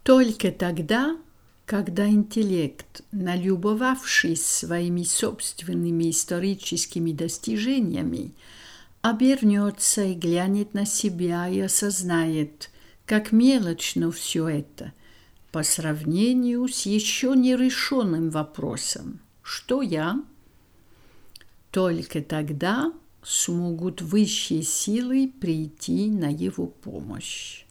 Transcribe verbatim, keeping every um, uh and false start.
Только тогда, когда интеллект, налюбовавшись своими собственными историческими достижениями, обернется и глянет на себя и осознает, как мелочно все это по сравнению с еще нерешенным вопросом «Что я?», только тогда смогут высшие силы прийти на его помощь.